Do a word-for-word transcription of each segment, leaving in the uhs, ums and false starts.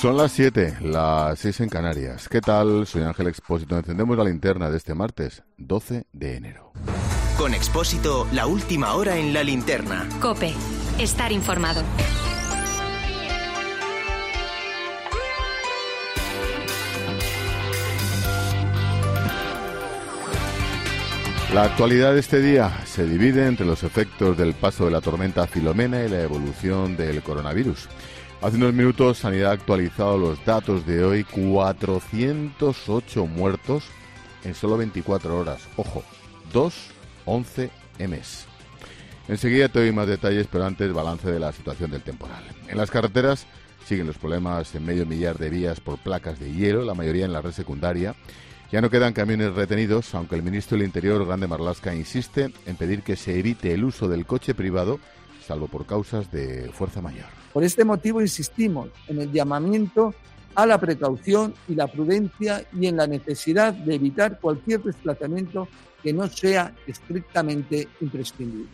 Son las siete, las seis en Canarias. ¿Qué tal? Soy Ángel Expósito. Encendemos la linterna de este martes, doce de enero. Con Expósito, la última hora en la linterna. COPE. Estar informado. La actualidad de este día se divide entre los efectos del paso de la tormenta Filomena y la evolución del coronavirus. Hace unos minutos, Sanidad ha actualizado los datos de hoy, cuatrocientos ocho muertos en solo veinticuatro horas. Ojo, dos, once emes. Enseguida te doy más detalles, pero antes balance de la situación del temporal. En las carreteras siguen los problemas en medio millar de vías por placas de hielo, la mayoría en la red secundaria. Ya no quedan camiones retenidos, aunque el ministro del Interior, Grande Marlaska, insiste en pedir que se evite el uso del coche privado, salvo por causas de fuerza mayor. Por este motivo insistimos en el llamamiento a la precaución y la prudencia y en la necesidad de evitar cualquier desplazamiento que no sea estrictamente imprescindible.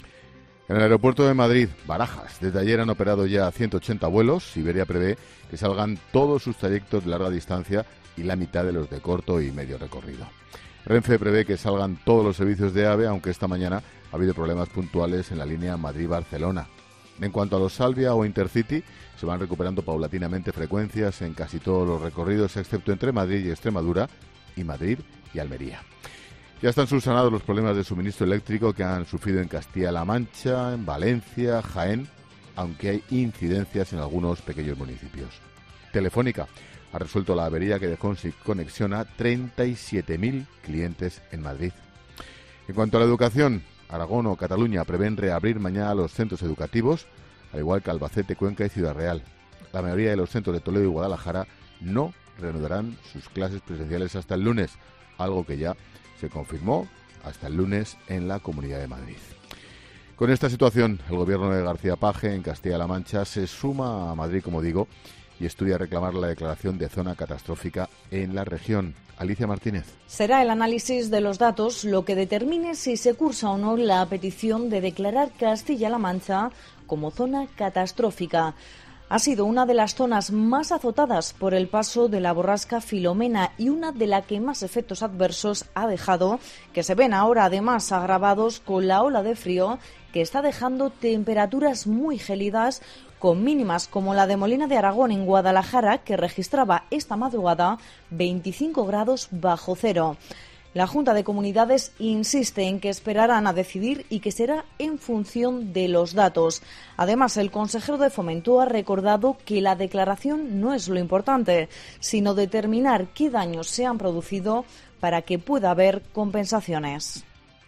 En el aeropuerto de Madrid, Barajas, desde ayer han operado ya ciento ochenta vuelos. Iberia prevé que salgan todos sus trayectos de larga distancia y la mitad de los de corto y medio recorrido. Renfe prevé que salgan todos los servicios de AVE, aunque esta mañana ha habido problemas puntuales en la línea Madrid-Barcelona. En cuanto a los Salvia o Intercity, se van recuperando paulatinamente frecuencias en casi todos los recorridos, excepto entre Madrid y Extremadura y Madrid y Almería. Ya están subsanados los problemas de suministro eléctrico que han sufrido en Castilla-La Mancha, en Valencia, Jaén, aunque hay incidencias en algunos pequeños municipios. Telefónica ha resuelto la avería que dejó sin conexión a treinta y siete mil clientes en Madrid. En cuanto a la educación, Aragón o Cataluña prevén reabrir mañana los centros educativos, al igual que Albacete, Cuenca y Ciudad Real. La mayoría de los centros de Toledo y Guadalajara no reanudarán sus clases presenciales hasta el lunes, algo que ya se confirmó hasta el lunes en la Comunidad de Madrid. Con esta situación, el gobierno de García Page en Castilla-La Mancha se suma a Madrid, como digo, y estudia reclamar la declaración de zona catastrófica en la región. Alicia Martínez. Será el análisis de los datos lo que determine si se cursa o no la petición de declarar Castilla-La Mancha como zona catastrófica. Ha sido una de las zonas más azotadas por el paso de la borrasca Filomena y una de las que más efectos adversos ha dejado, que se ven ahora además agravados con la ola de frío que está dejando temperaturas muy gélidas, con mínimas como la de Molina de Aragón en Guadalajara, que registraba esta madrugada veinticinco grados bajo cero. La Junta de Comunidades insiste en que esperarán a decidir y que será en función de los datos. Además, el consejero de Fomento ha recordado que la declaración no es lo importante, sino determinar qué daños se han producido para que pueda haber compensaciones.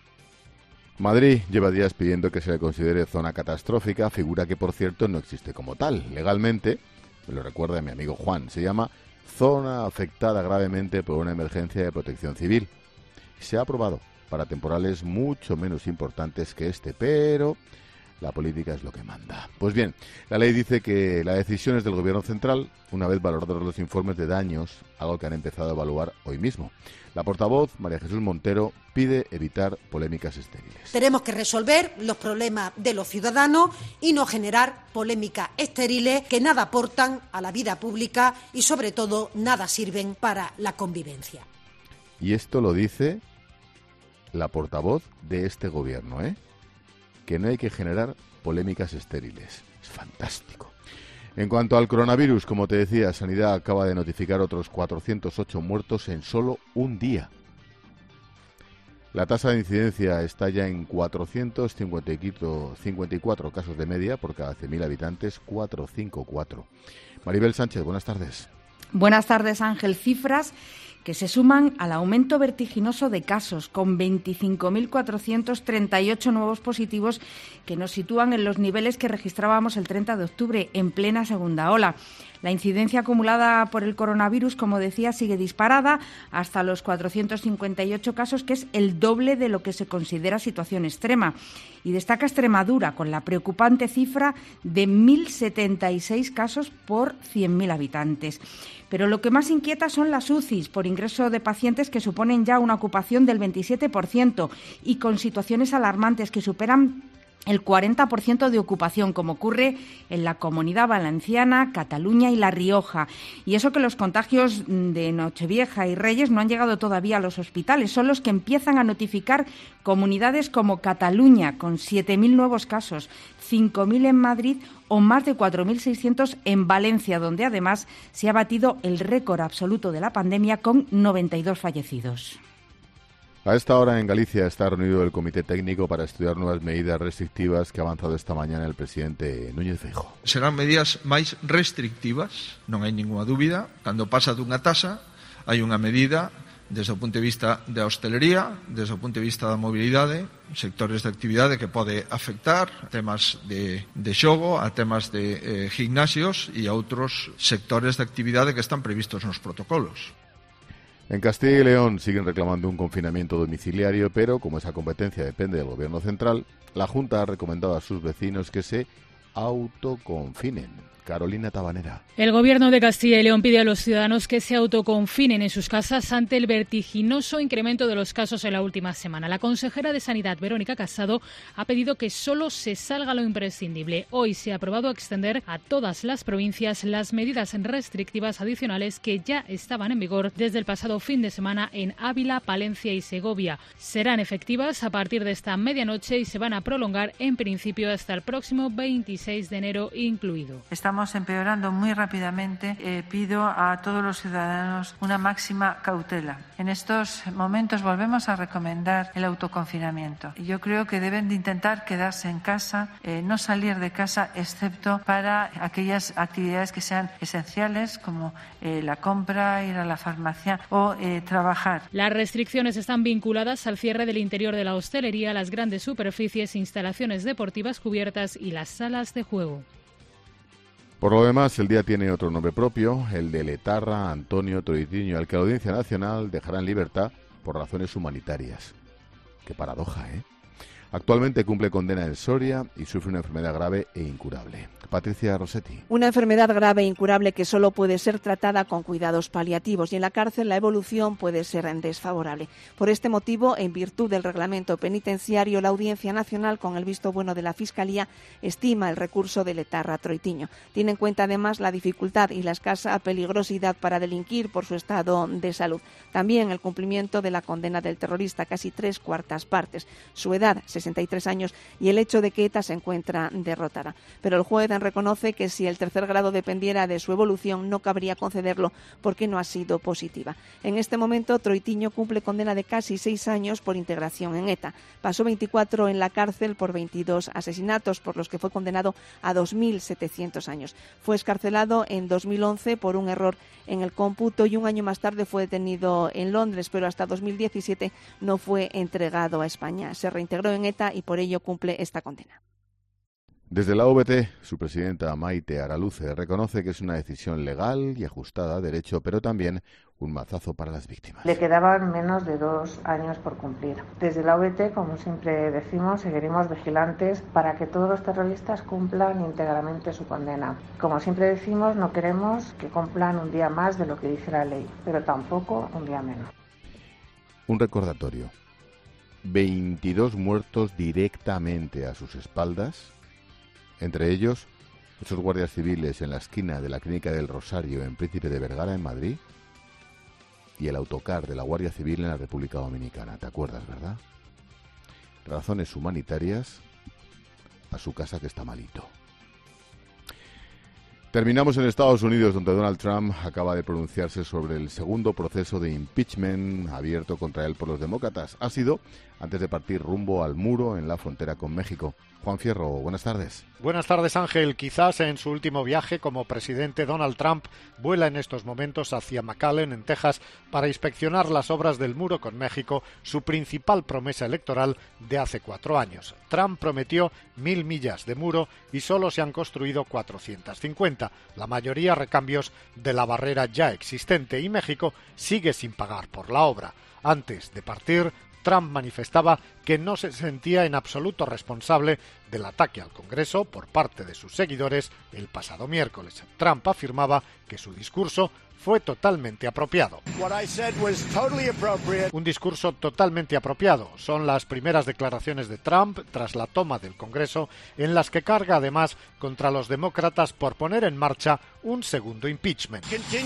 Madrid lleva días pidiendo que se le considere zona catastrófica, figura que, por cierto, no existe como tal. Legalmente, me lo recuerda mi amigo Juan, se llama zona afectada gravemente por una emergencia de protección civil. Se ha aprobado para temporales mucho menos importantes que este, pero la política es lo que manda. Pues bien, la ley dice que la decisión es del Gobierno central, una vez valorados los informes de daños, algo que han empezado a evaluar hoy mismo. La portavoz, María Jesús Montero, pide evitar polémicas estériles. Tenemos que resolver los problemas de los ciudadanos y no generar polémicas estériles que nada aportan a la vida pública y, sobre todo, nada sirven para la convivencia. Y esto lo dice la portavoz de este gobierno, ¿eh? Que no hay que generar polémicas estériles. Es fantástico. En cuanto al coronavirus, como te decía, Sanidad acaba de notificar otros cuatrocientos ocho muertos en solo un día. La tasa de incidencia está ya en cuatrocientos cincuenta y cuatro casos de media por cada cien mil habitantes, cuatrocientos cincuenta y cuatro. Maribel Sánchez, buenas tardes. Buenas tardes, Ángel. Cifras que se suman al aumento vertiginoso de casos, con veinticinco mil cuatrocientos treinta y ocho nuevos positivos que nos sitúan en los niveles que registrábamos el treinta de octubre, en plena segunda ola. La incidencia acumulada por el coronavirus, como decía, sigue disparada hasta los cuatrocientos cincuenta y ocho casos, que es el doble de lo que se considera situación extrema. Y destaca Extremadura, con la preocupante cifra de mil setenta y seis casos por cien mil habitantes. Pero lo que más inquieta son las U C Is por ingreso de pacientes, que suponen ya una ocupación del veintisiete por ciento y con situaciones alarmantes que superan el cuarenta por ciento de ocupación, como ocurre en la Comunidad Valenciana, Cataluña y La Rioja. Y eso que los contagios de Nochevieja y Reyes no han llegado todavía a los hospitales, son los que empiezan a notificar comunidades como Cataluña, con siete mil nuevos casos, cinco mil en Madrid o más de cuatro mil seiscientos en Valencia, donde además se ha batido el récord absoluto de la pandemia con noventa y dos fallecidos. A esta hora en Galicia está reunido el Comité Técnico para estudiar nuevas medidas restrictivas que ha avanzado esta mañana el presidente Núñez Feijóo. Serán medidas máis restrictivas, non hai ninguna dúbida. Cando pasa dunha tasa, hai unha medida desde o punto de vista da hostelería, desde o punto de vista da mobilidade, sectores de actividade que pode afectar a temas de, de xogo, a temas de eh, gimnasios e a outros sectores de actividade que están previstos nos protocolos. En Castilla y León siguen reclamando un confinamiento domiciliario, pero como esa competencia depende del Gobierno central, la Junta ha recomendado a sus vecinos que se autoconfinen. Carolina Tabanera. El Gobierno de Castilla y León pide a los ciudadanos que se autoconfinen en sus casas ante el vertiginoso incremento de los casos en la última semana. La consejera de Sanidad, Verónica Casado, ha pedido que solo se salga lo imprescindible. Hoy se ha aprobado extender a todas las provincias las medidas restrictivas adicionales que ya estaban en vigor desde el pasado fin de semana en Ávila, Palencia y Segovia. Serán efectivas a partir de esta medianoche y se van a prolongar en principio hasta el próximo veintiséis de enero incluido. Estamos empeorando muy rápidamente. Eh, pido a todos los ciudadanos una máxima cautela. En estos momentos volvemos a recomendar el autoconfinamiento. Yo creo que deben de intentar quedarse en casa, eh, no salir de casa, excepto para aquellas actividades que sean esenciales, como eh, la compra, ir a la farmacia o eh, trabajar. Las restricciones están vinculadas al cierre del interior de la hostelería, las grandes superficies, instalaciones deportivas cubiertas y las salas de juego. Por lo demás, el día tiene otro nombre propio, el de Letarra Antonio Troitiño, al que la Audiencia Nacional dejará en libertad por razones humanitarias. Qué paradoja, ¿eh? Actualmente cumple condena en Soria y sufre una enfermedad grave e incurable. Patricia Rossetti. Una enfermedad grave e incurable que solo puede ser tratada con cuidados paliativos y en la cárcel la evolución puede ser desfavorable. Por este motivo, en virtud del reglamento penitenciario, la Audiencia Nacional, con el visto bueno de la Fiscalía, estima el recurso de Letarra Troitiño. Tiene en cuenta además la dificultad y la escasa peligrosidad para delinquir por su estado de salud. También el cumplimiento de la condena del terrorista, casi tres cuartas partes. Su edad, sesenta y tres años, y el hecho de que ETA se encuentra derrotada. Pero el juez reconoce que si el tercer grado dependiera de su evolución no cabría concederlo porque no ha sido positiva. En este momento Troitiño cumple condena de casi seis años por integración en ETA. Pasó veinticuatro en la cárcel por veintidós asesinatos por los que fue condenado a dos mil setecientos años. Fue excarcelado en dos mil once por un error en el cómputo y un año más tarde fue detenido en Londres, pero hasta dos mil diecisiete no fue entregado a España. Se reintegró en ETA y por ello cumple esta condena. Desde la O V T, su presidenta Maite Araluce reconoce que es una decisión legal y ajustada a derecho, pero también un mazazo para las víctimas. Le quedaban menos de dos años por cumplir. Desde la O V T, como siempre decimos, seguiremos vigilantes para que todos los terroristas cumplan íntegramente su condena. Como siempre decimos, no queremos que cumplan un día más de lo que dice la ley, pero tampoco un día menos. Un recordatorio. veintidós muertos directamente a sus espaldas. Entre ellos, esos guardias civiles en la esquina de la Clínica del Rosario en Príncipe de Vergara, en Madrid, y el autocar de la Guardia Civil en la República Dominicana. ¿Te acuerdas, verdad? Razones humanitarias a su casa que está malito. Terminamos en Estados Unidos, donde Donald Trump acaba de pronunciarse sobre el segundo proceso de impeachment abierto contra él por los demócratas. Ha sido antes de partir rumbo al muro en la frontera con México. Juan Fierro, buenas tardes. Buenas tardes, Ángel. Quizás en su último viaje como presidente, Donald Trump vuela en estos momentos hacia McAllen, en Texas, para inspeccionar las obras del muro con México, su principal promesa electoral de hace cuatro años. Trump prometió mil millas de muro y solo se han construido cuatrocientas cincuenta, la mayoría recambios de la barrera ya existente, y México sigue sin pagar por la obra. Antes de partir, Trump manifestaba que no se sentía en absoluto responsable del ataque al Congreso por parte de sus seguidores el pasado miércoles. Trump afirmaba que su discurso fue totalmente apropiado. Un discurso totalmente apropiado. Son las primeras declaraciones de Trump tras la toma del Congreso, en las que carga además contra los demócratas por poner en marcha un segundo impeachment.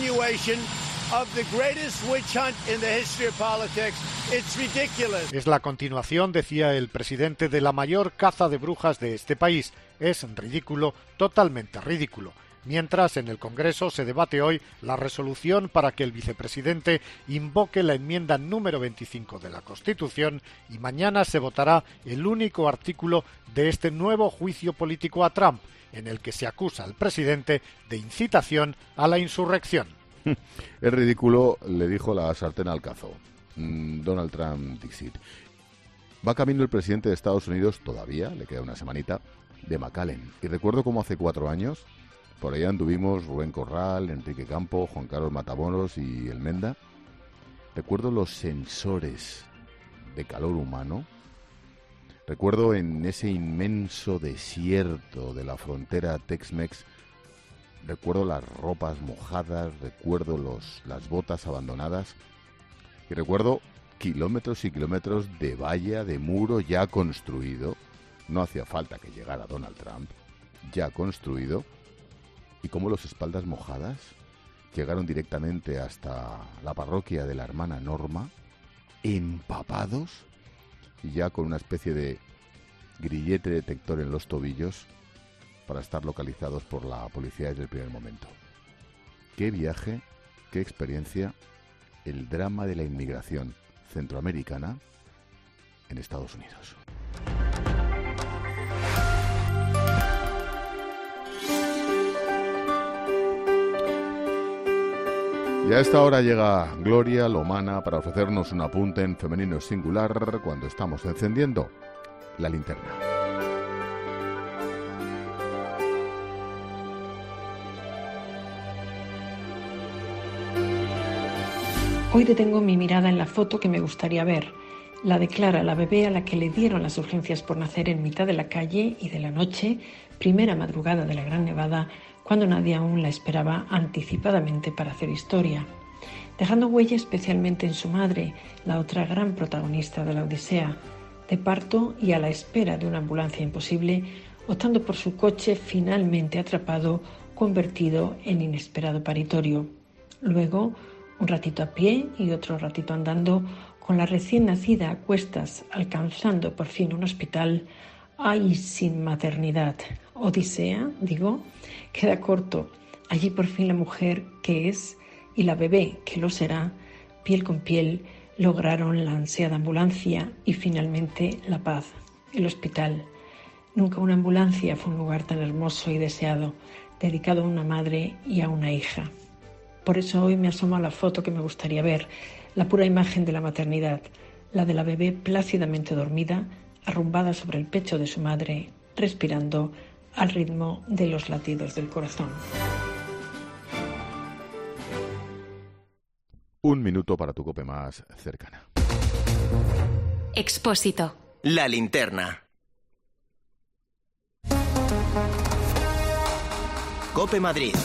Es la continuación, decía el presidente, de la mayor caza de brujas de este país. Es ridículo, totalmente ridículo. Mientras, en el Congreso se debate hoy la resolución para que el vicepresidente invoque la enmienda número veinticinco de la Constitución y mañana se votará el único artículo de este nuevo juicio político a Trump, en el que se acusa al presidente de incitación a la insurrección. Es ridículo, le dijo la sartén al cazo. Donald Trump Dixit. Va camino el presidente de Estados Unidos, todavía, le queda una semanita, de McAllen. Y recuerdo cómo hace cuatro años... Por allá anduvimos Rubén Corral, Enrique Campo, Juan Carlos Matamoros y El Menda. Recuerdo los sensores de calor humano. Recuerdo en ese inmenso desierto de la frontera Tex-Mex. Recuerdo las ropas mojadas, recuerdo los, las botas abandonadas. Y recuerdo kilómetros y kilómetros de valla, de muro ya construido. No hacía falta que llegara Donald Trump. Ya construido. Y cómo los espaldas mojadas llegaron directamente hasta la parroquia de la hermana Norma, empapados, y ya con una especie de grillete detector en los tobillos para estar localizados por la policía desde el primer momento. Qué viaje, qué experiencia, el drama de la inmigración centroamericana en Estados Unidos. Y a esta hora llega Gloria Lomana para ofrecernos un apunte en femenino singular cuando estamos encendiendo la linterna. Hoy detengo mi mirada en la foto que me gustaría ver, la de Clara, la bebé a la que le dieron las urgencias por nacer en mitad de la calle y de la noche, primera madrugada de la Gran Nevada, cuando nadie aún la esperaba anticipadamente para hacer historia, dejando huella especialmente en su madre, la otra gran protagonista de la Odisea, de parto y a la espera de una ambulancia imposible, optando por su coche finalmente atrapado, convertido en inesperado paritorio. Luego, un ratito a pie y otro ratito andando, con la recién nacida a cuestas, alcanzando por fin un hospital. ¡Ay, sin maternidad! Odisea, digo, queda corto. Allí por fin la mujer que es y la bebé que lo será, piel con piel, lograron la ansiada ambulancia y finalmente la paz, el hospital. Nunca una ambulancia fue un lugar tan hermoso y deseado, dedicado a una madre y a una hija. Por eso hoy me asomo a la foto que me gustaría ver, la pura imagen de la maternidad, la de la bebé plácidamente dormida, arrumbada sobre el pecho de su madre, respirando al ritmo de los latidos del corazón. Un minuto para tu cope más cercana. Expósito. La linterna. Cope Madrid.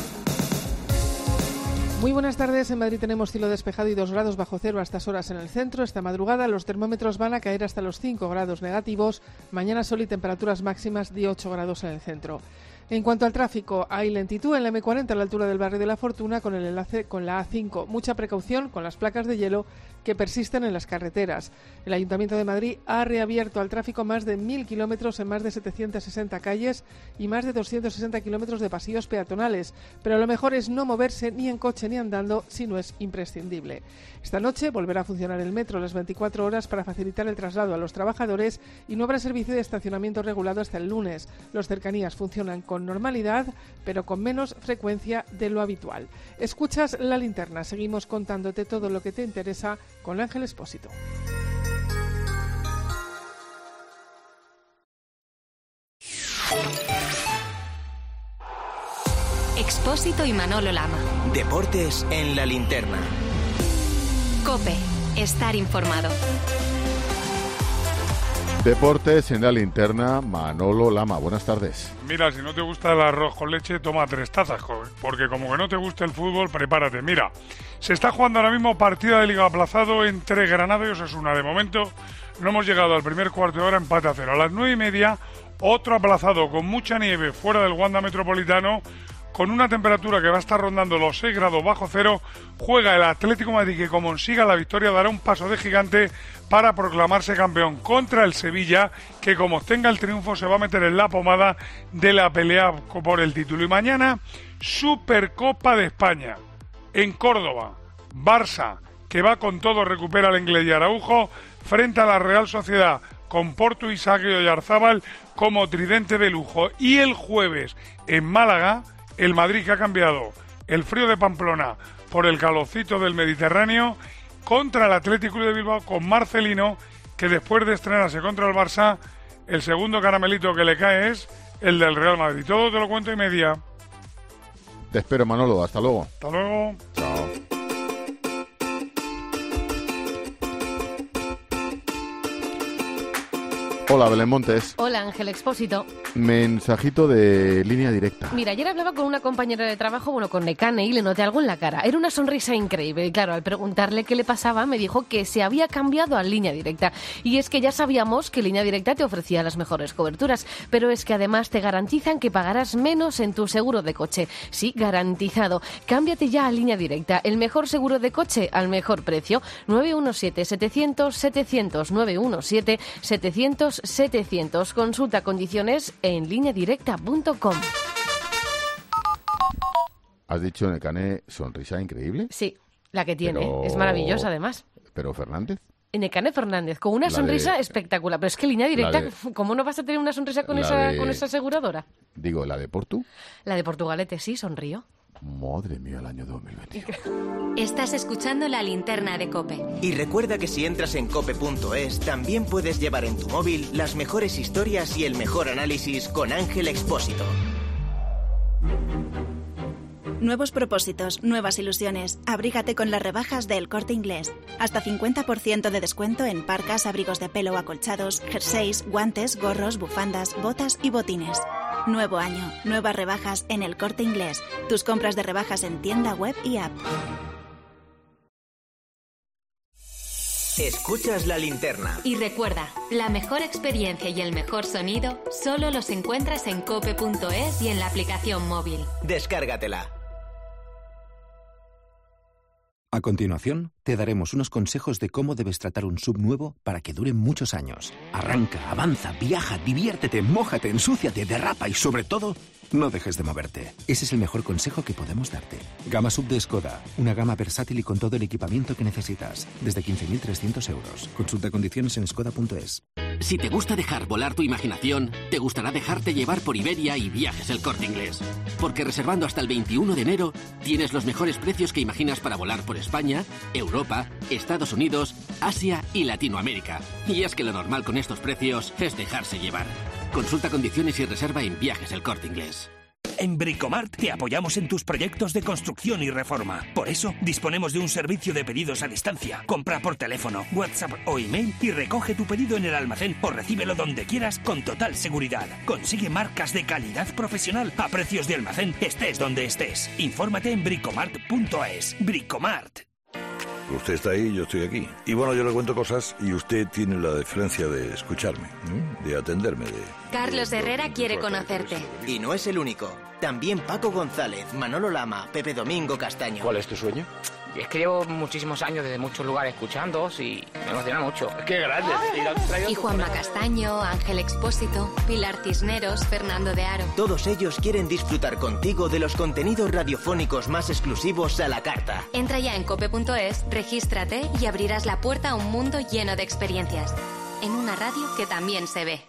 Muy buenas tardes. En Madrid tenemos cielo despejado y dos grados bajo cero a estas horas en el centro. Esta madrugada los termómetros van a caer hasta los cinco grados negativos. Mañana sol y temperaturas máximas de ocho grados en el centro. En cuanto al tráfico, hay lentitud en la eme cuarenta a la altura del barrio de la Fortuna con el enlace con la a cinco. Mucha precaución con las placas de hielo que persisten en las carreteras. El Ayuntamiento de Madrid ha reabierto al tráfico más de mil kilómetros en más de setecientas sesenta calles y más de doscientos sesenta kilómetros de pasillos peatonales. Pero lo mejor es no moverse ni en coche ni andando si no es imprescindible. Esta noche volverá a funcionar el metro las veinticuatro horas para facilitar el traslado a los trabajadores y no habrá servicio de estacionamiento regulado hasta el lunes. Los cercanías funcionan con normalidad, pero con menos frecuencia de lo habitual. Escuchas La Linterna. Seguimos contándote todo lo que te interesa con Ángel Expósito. Expósito y Manolo Lama. Deportes en La Linterna. COPE. Estar informado. Deportes en la linterna, Manolo Lama. Buenas tardes. Mira, si no te gusta el arroz con leche, toma tres tazas, joven, porque como que no te gusta el fútbol, prepárate. Mira, se está jugando ahora mismo partida de Liga aplazado entre Granada y Osasuna. De momento no hemos llegado al primer cuarto de hora, empate a cero. A las nueve y media, otro aplazado con mucha nieve fuera del Wanda Metropolitano, con una temperatura que va a estar rondando los seis grados bajo cero. Juega el Atlético de Madrid, que como consiga la victoria dará un paso de gigante para proclamarse campeón contra el Sevilla, que como obtenga el triunfo se va a meter en la pomada de la pelea por el título. Y mañana, Supercopa de España en Córdoba. Barça, que va con todo, recupera al Inglés y Araujo frente a la Real Sociedad, con Portu, Isaac y Oyarzábal como tridente de lujo. Y el jueves en Málaga, el Madrid, que ha cambiado el frío de Pamplona por el calorcito del Mediterráneo, contra el Athletic Club de Bilbao, con Marcelino, que después de estrenarse contra el Barça, el segundo caramelito que le cae es el del Real Madrid. Todo te lo cuento y media. Te espero, Manolo. Hasta luego. Hasta luego. Chao. Hola, Belén Montes. Hola, Ángel Expósito. Mensajito de línea directa. Mira, ayer hablaba con una compañera de trabajo, bueno, con Nekane, y le noté algo en la cara. Era una sonrisa increíble. Y claro, al preguntarle qué le pasaba, me dijo que se había cambiado a Línea Directa. Y es que ya sabíamos que Línea Directa te ofrecía las mejores coberturas, pero es que además te garantizan que pagarás menos en tu seguro de coche. Sí, garantizado. Cámbiate ya a Línea Directa, el mejor seguro de coche al mejor precio. nueve uno siete, setecientos, setecientos, nueve uno siete, setecientos, setecientos. Consulta condiciones en línea directa punto com. ¿Has dicho, Nekane, sonrisa increíble? Sí, la que tiene. Pero... Es maravillosa, además. ¿Pero Fernández? Nekane Fernández, con una La sonrisa de... espectacular. Pero es que Línea Directa, de... ¿cómo no vas a tener una sonrisa con, La esa, de... con esa aseguradora? Digo, ¿la de Portu? La de Portugalete, sí, sonrío. Madre mía, el año dos mil veintiuno. Estás escuchando La Linterna de COPE. Y recuerda que si entras en cope punto es, también puedes llevar en tu móvil las mejores historias y el mejor análisis con Ángel Expósito. Nuevos propósitos, nuevas ilusiones. Abrígate con las rebajas de El Corte Inglés. Hasta cincuenta por ciento de descuento en parcas, abrigos de pelo o acolchados, jerseys, guantes, gorros, bufandas, botas y botines. Nuevo año, nuevas rebajas en El Corte Inglés. Tus compras de rebajas en tienda, web y app. Escuchas La Linterna. Y recuerda, la mejor experiencia y el mejor sonido solo los encuentras en cope punto es y en la aplicación móvil. Descárgatela. A continuación, te daremos unos consejos de cómo debes tratar un S U V nuevo para que dure muchos años. Arranca, avanza, viaja, diviértete, mójate, ensúciate, derrapa y, sobre todo, no dejes de moverte. Ese es el mejor consejo que podemos darte. Gama S U V de Skoda. Una gama versátil y con todo el equipamiento que necesitas. Desde quince mil trescientos euros. Consulta condiciones en skoda punto es. Si te gusta dejar volar tu imaginación, te gustará dejarte llevar por Iberia y Viajes El Corte Inglés. Porque reservando hasta el veintiuno de enero, tienes los mejores precios que imaginas para volar por España, Europa, Estados Unidos, Asia y Latinoamérica. Y es que lo normal con estos precios es dejarse llevar. Consulta condiciones y reserva en Viajes El Corte Inglés. En Bricomart te apoyamos en tus proyectos de construcción y reforma. Por eso, disponemos de un servicio de pedidos a distancia. Compra por teléfono, WhatsApp o email y recoge tu pedido en el almacén o recíbelo donde quieras con total seguridad. Consigue marcas de calidad profesional a precios de almacén, estés donde estés. Infórmate en bricomart punto es. Bricomart. Usted está ahí, yo estoy aquí. Y bueno, yo le cuento cosas y usted tiene la deferencia de escucharme, ¿eh? De atenderme, de... Carlos Herrera quiere conocerte. Y no es el único. También Paco González, Manolo Lama, Pepe Domingo Castaño. ¿Cuál es tu sueño? Es que llevo muchísimos años desde muchos lugares escuchándoos y me emociona mucho. ¡Qué grande! Y Juanma Castaño, Ángel Expósito, Pilar Cisneros, Fernando de Aro. Todos ellos quieren disfrutar contigo de los contenidos radiofónicos más exclusivos a la carta. Entra ya en cope punto es, regístrate y abrirás la puerta a un mundo lleno de experiencias. En una radio que también se ve.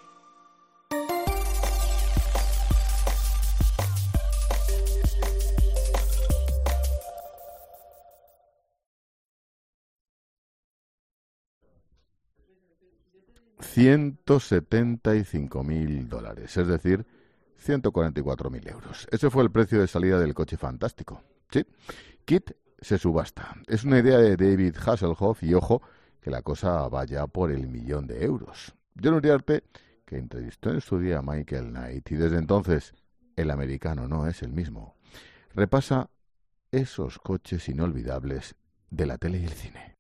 ciento setenta y cinco mil dólares, es decir, ciento cuarenta y cuatro mil euros. Ese fue el precio de salida del coche fantástico. Sí, Kit se subasta. Es una idea de David Hasselhoff y, ojo, que la cosa vaya por el millón de euros. John Uriarte, que entrevistó en su día a Michael Knight, y desde entonces el americano no es el mismo, repasa esos coches inolvidables de la tele y el cine.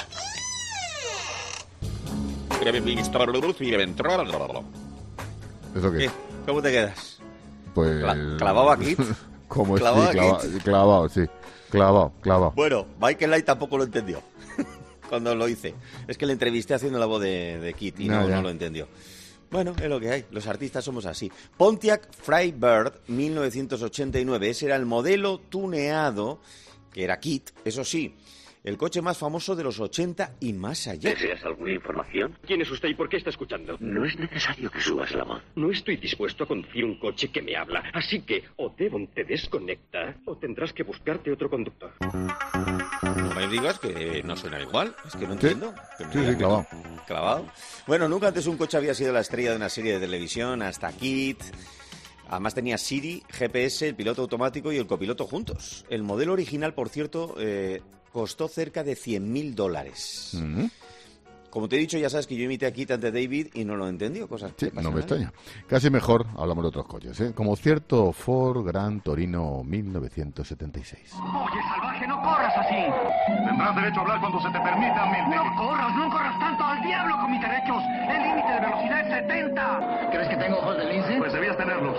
¿Eso qué? ¿Qué? ¿Cómo te quedas? Pues... Cla- ¿Clavado aquí? Como ¿Clavado sí, clava- aquí? clavado, sí. Clavado, clavado. Bueno, Michael Knight tampoco lo entendió cuando lo hice. Es que le entrevisté haciendo la voz de, de Kit y no, No, ya. no lo entendió. Bueno, es lo que hay. Los artistas somos así. Pontiac Freibird mil novecientos ochenta y nueve. Ese era el modelo tuneado, que era Kit, eso sí, el coche más famoso de los ochenta y más allá. ¿Deseas alguna información? ¿Quién es usted y por qué está escuchando? No es necesario que subas la voz. No estoy dispuesto a conducir un coche que me habla. Así que o Devon te desconecta o tendrás que buscarte otro conductor. No me digas que no suena igual. Es que no Sí. entiendo. Que me Sí, digas sí, que clavado. no. Clavado. Bueno, nunca antes un coche había sido la estrella de una serie de televisión, hasta Kit. Además tenía Siri, G P S, el piloto automático y el copiloto juntos. El modelo original, por cierto, eh, costó cerca de cien mil dólares. Ujú. Como te he dicho, ya sabes que yo imité a Kit ante David y no lo entendió. Cosas que Sí, pasan, no me ¿eh? extraña. Casi mejor hablamos de otros coches, ¿eh? Como cierto Ford Gran Torino mil novecientos setenta y seis. Oye, salvaje, no corras así. Tendrás derecho a hablar cuando se te permita, mente. No corras, no corras tanto, al diablo con mis derechos. El límite de velocidad es setenta. ¿Crees que tengo ojos de lince? Pues debías tenerlos.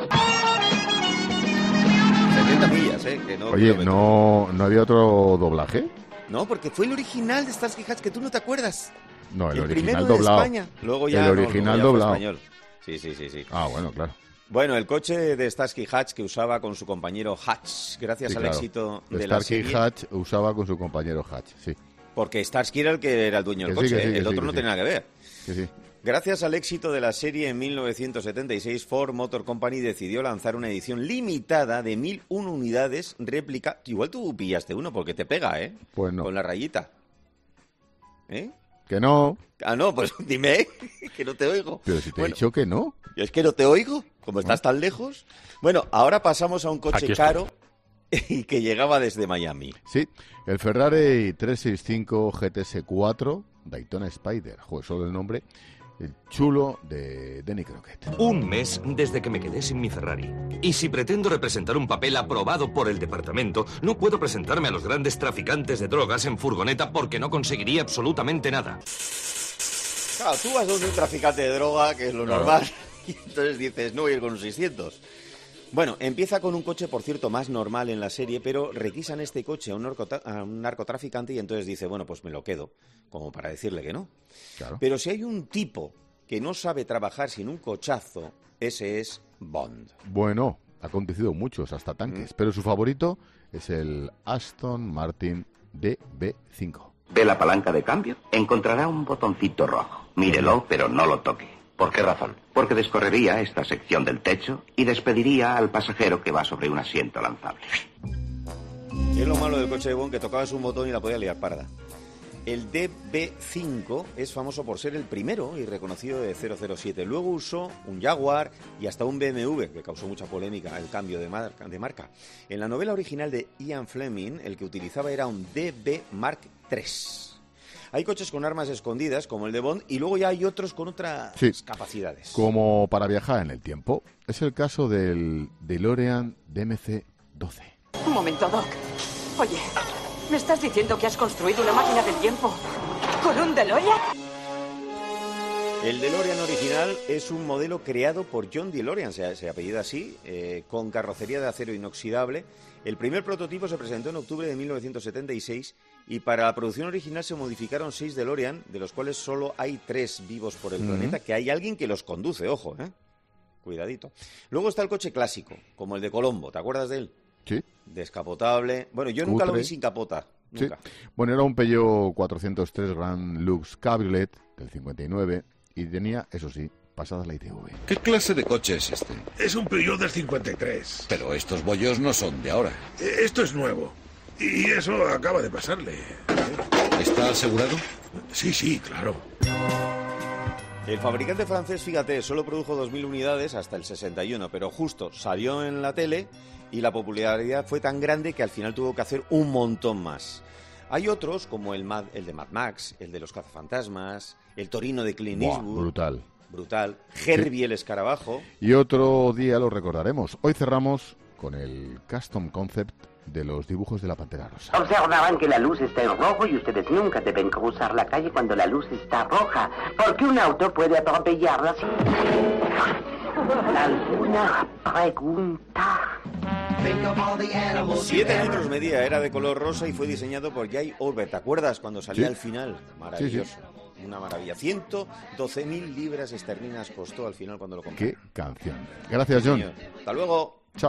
setenta millas, ¿eh? Que no, Oye, kilómetros. ¿no, ¿no había otro doblaje? No, porque fue el original de Starsky Hatch, que tú no te acuerdas. No, el, El original primero de doblado. España. Luego ya el no, original luego ya fue doblado. español. Sí, sí, sí, sí. Ah, bueno, claro. Bueno, el coche de Starsky Hatch que usaba con su compañero Hatch, gracias Sí, al claro. éxito de la Starsky serie. Hatch usaba con su compañero Hatch, sí. Porque Starsky era el que era el dueño del Que sí, coche, que sí, ¿eh? que El sí, otro que no sí. tenía nada que ver. Sí, sí. Gracias al éxito de la serie en mil novecientos setenta y seis, Ford Motor Company decidió lanzar una edición limitada de mil una unidades réplica. Igual tú pillaste uno porque te pega, ¿eh? Pues no. Con la rayita. ¿Eh? Que no. Ah, no, pues dime, que no te oigo. Pero si te Bueno, he dicho que no. es que no te oigo, como estás tan lejos. Bueno, ahora pasamos a un Aquí coche estoy. caro y que llegaba desde Miami. Sí, el Ferrari trescientos sesenta y cinco G T S cuatro Daytona Spider. Joder, solo el nombre. El chulo de Denny Crockett. Un mes desde que me quedé sin mi Ferrari. Y si pretendo representar un papel aprobado por el departamento, no puedo presentarme a los grandes traficantes de drogas en furgoneta porque no conseguiría absolutamente nada. Claro, tú vas donde un traficante de droga, que es lo Claro. normal, y entonces dices, no voy a ir con un seiscientos. Bueno, empieza con un coche, por cierto, más normal en la serie, pero requisan este coche a un, narcota- a un narcotraficante y entonces dice, bueno, pues me lo quedo, como para decirle que no. Claro. Pero si hay un tipo que no sabe trabajar sin un cochazo, ese es Bond. Bueno, ha conducido muchos, hasta tanques, pero su favorito es el Aston Martin D B cinco. ¿Ve la palanca de cambio? Encontrará un botoncito rojo. Mírelo, pero no lo toque. ¿Por qué razón? Porque descorrería esta sección del techo y despediría al pasajero que va sobre un asiento lanzable. Y es lo malo del coche de Bond, que tocabas un botón y la podía liar parda. El D B cinco es famoso por ser el primero y reconocido de cero cero siete. Luego usó un Jaguar y hasta un B M W, que causó mucha polémica el cambio de marca, de marca. En la novela original de Ian Fleming, el que utilizaba era un D B Mark tres. Hay coches con armas escondidas, como el de Bond, y luego ya hay otros con otras Sí. capacidades. Como para viajar en el tiempo. Es el caso del DeLorean D M C doce. Un momento, Doc. Oye, ¿me estás diciendo que has construido una máquina del tiempo con un DeLorean? El DeLorean original es un modelo creado por John DeLorean, se, se apellida así, eh, con carrocería de acero inoxidable. El primer prototipo se presentó en octubre de mil novecientos setenta y seis y para la producción original se modificaron seis DeLorean, de los cuales solo hay tres vivos por el Ujú. planeta, que hay alguien que los conduce, ojo, ¿eh? Cuidadito. Luego está el coche clásico, como el de Colombo, ¿te acuerdas de él? Sí. Descapotable. Bueno, yo nunca lo Cutre. vi sin capota, Sí. nunca. Bueno, era un Peugeot cuatrocientos tres Grand Lux Cabriolet del cincuenta y nueve y tenía, eso sí, pasada la I T V. ¿Qué clase de coche es este? Es un Peugeot del cincuenta y tres. Pero estos bollos no son de ahora. Eh, Esto es nuevo. Y eso acaba de pasarle. ¿Está asegurado? Sí, sí, claro. El fabricante francés, fíjate, solo produjo dos mil unidades hasta el sesenta y uno, pero justo salió en la tele y la popularidad fue tan grande que al final tuvo que hacer un montón más. Hay otros, como el, Mad- el de Mad Max, el de los cazafantasmas, el Torino de Clint Buah, Eastwood. brutal. brutal. Herbie el escarabajo. Y otro día lo recordaremos. Hoy cerramos con el custom concept de los dibujos de la Pantera Rosa. Observarán que la luz está en rojo y ustedes nunca deben cruzar la calle cuando la luz está roja, porque un auto puede atropellarlas. ¿Alguna pregunta? Siete metros medía, era de color rosa y fue diseñado por Jay Orbert. ¿Te acuerdas cuando salía Sí. al final? Maravilloso. Sí, sí. Una maravilla. ciento doce mil libras esterlinas costó al final cuando lo compré. Qué canción. Gracias, Sí, John. señor. Hasta luego. Chao.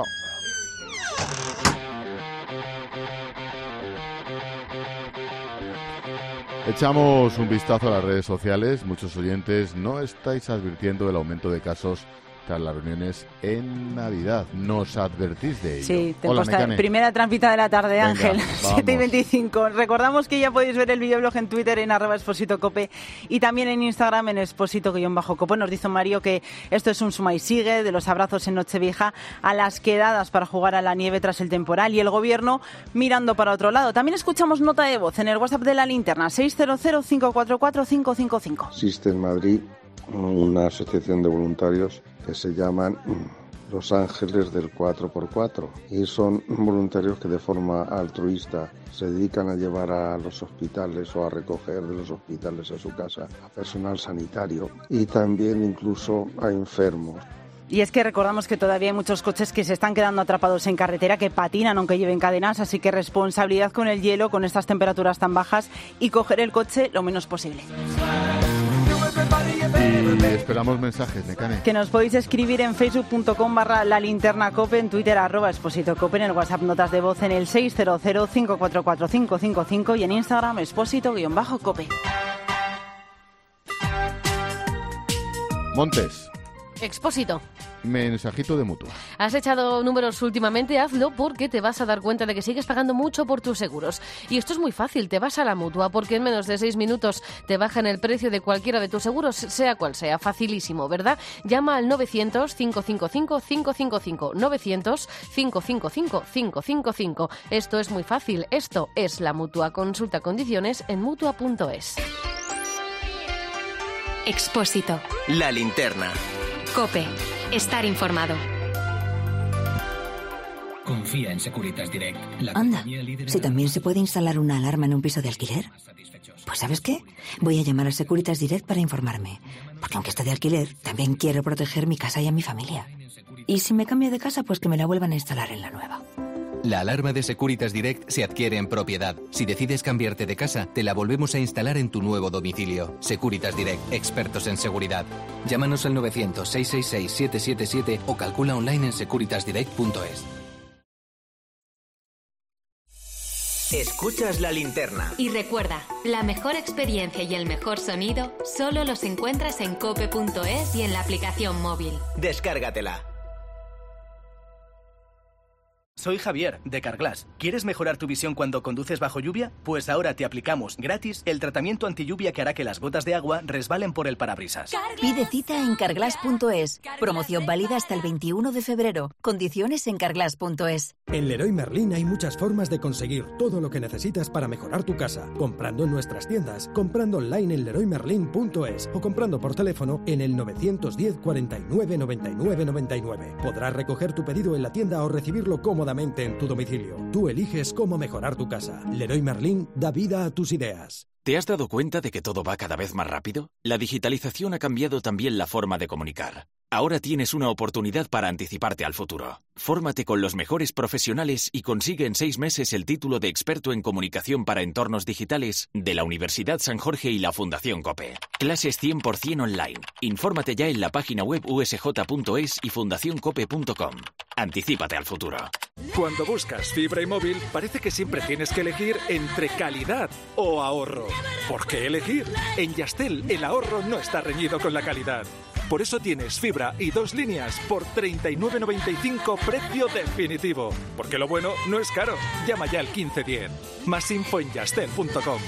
Echamos un vistazo a las redes sociales. Muchos oyentes no estáis advirtiendo del aumento de casos tras las reuniones en Navidad. ¿Nos advertís de ello? Sí, te Hola, posta, Mecane. primera trampita de la tarde, Venga, Ángel, siete y veinticinco. Recordamos que ya podéis ver el videoblog en Twitter en arroba Exposito Cope y también en Instagram en Exposito-Cope. Nos dice Mario que esto es un suma y sigue de los abrazos en Nochevieja a las quedadas para jugar a la nieve tras el temporal y el gobierno mirando para otro lado. También escuchamos nota de voz en el WhatsApp de la linterna seis cero cero, cinco cuatro cuatro, cinco cinco cinco. Existe en Madrid una asociación de voluntarios que se llaman Los Ángeles del cuatro por cuatro y son voluntarios que de forma altruista se dedican a llevar a los hospitales o a recoger de los hospitales a su casa a personal sanitario y también incluso a enfermos. Y es que recordamos que todavía hay muchos coches que se están quedando atrapados en carretera, que patinan aunque lleven cadenas, así que responsabilidad con el hielo, con estas temperaturas tan bajas y coger el coche lo menos posible. Y esperamos mensajes, Mecane. Que nos podéis escribir en facebook.com barra la linterna cope, en Twitter arroba Exposito Cope, en el WhatsApp notas de voz en el seis cero cero, cinco cuatro cuatro, cinco cinco cinco y en Instagram Exposito-Cope. Montes, Expósito. mensajito de Mutua. ¿Has echado números últimamente? Hazlo porque te vas a dar cuenta de que sigues pagando mucho por tus seguros. Y esto es muy fácil, te vas a la Mutua porque en menos de seis minutos te bajan el precio de cualquiera de tus seguros, sea cual sea. Facilísimo, ¿verdad? Llama al novecientos, cinco cinco cinco, cinco cinco cinco. novecientos, cinco cinco cinco, cinco cinco cinco. Esto es muy fácil, esto es la Mutua. Consulta condiciones en mutua punto es. Expósito. La linterna. Cope. Estar informado. Confía en Securitas Direct. La Anda, compañía líder si en también se puede instalar una alarma en un piso de alquiler. Pues ¿sabes qué? Voy a llamar a Securitas Direct para informarme. Porque aunque esté de alquiler, también quiero proteger mi casa y a mi familia. Y si me cambio de casa, pues que me la vuelvan a instalar en la nueva. La alarma de Securitas Direct se adquiere en propiedad. Si decides cambiarte de casa, te la volvemos a instalar en tu nuevo domicilio. Securitas Direct, expertos en seguridad. Llámanos al novecientos, seiscientos sesenta y seis, setecientos setenta y siete o calcula online en securitas direct punto es. Escuchas la linterna. Y recuerda, la mejor experiencia y el mejor sonido solo los encuentras en cope punto es y en la aplicación móvil. Descárgatela. Soy Javier, de Carglass. ¿Quieres mejorar tu visión cuando conduces bajo lluvia? Pues ahora te aplicamos gratis el tratamiento antilluvia que hará que las gotas de agua resbalen por el parabrisas. Pide cita en carglass punto es. Promoción válida hasta el veintiuno de febrero. Condiciones en carglass punto es. En Leroy Merlin hay muchas formas de conseguir todo lo que necesitas para mejorar tu casa. Comprando en nuestras tiendas, comprando online en leroy merlin punto es o comprando por teléfono en el novecientos diez, cuarenta y nueve, noventa y nueve, noventa y nueve. Podrás recoger tu pedido en la tienda o recibirlo cómodamente en tu domicilio. Tú eliges cómo mejorar tu casa. Leroy Merlin da vida a tus ideas. ¿Te has dado cuenta de que todo va cada vez más rápido? La digitalización ha cambiado también la forma de comunicar. Ahora tienes una oportunidad para anticiparte al futuro. Fórmate con los mejores profesionales y consigue en seis meses el título de experto en comunicación para entornos digitales de la Universidad San Jorge y la Fundación COPE. Clases cien por ciento online. Infórmate ya en la página web u s j punto es y fundación cope punto com. Anticípate al futuro. Cuando buscas fibra y móvil, parece que siempre tienes que elegir entre calidad o ahorro. ¿Por qué elegir? En Yastel, el ahorro no está reñido con la calidad. Por eso tienes fibra y dos líneas por treinta y nueve noventa y cinco precio definitivo. Porque lo bueno no es caro. Llama ya al quince diez. Más info en yastel punto com.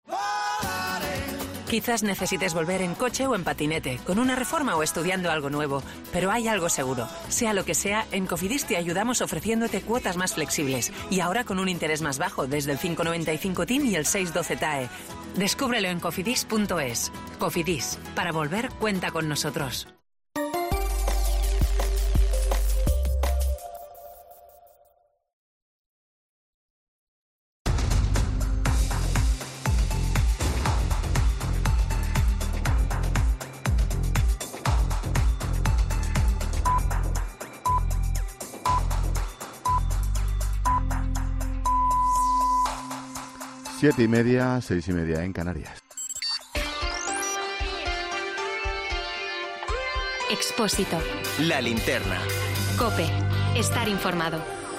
Quizás necesites volver en coche o en patinete, con una reforma o estudiando algo nuevo. Pero hay algo seguro. Sea lo que sea, en Cofidis te ayudamos ofreciéndote cuotas más flexibles. Y ahora con un interés más bajo, desde el cinco noventa y cinco T I N y el seis doce T A E. Descúbrelo en cofidis punto es. Cofidis, para volver cuenta con nosotros. Siete y media, seis y media en Canarias. Expósito. La linterna. COPE. Estar informado.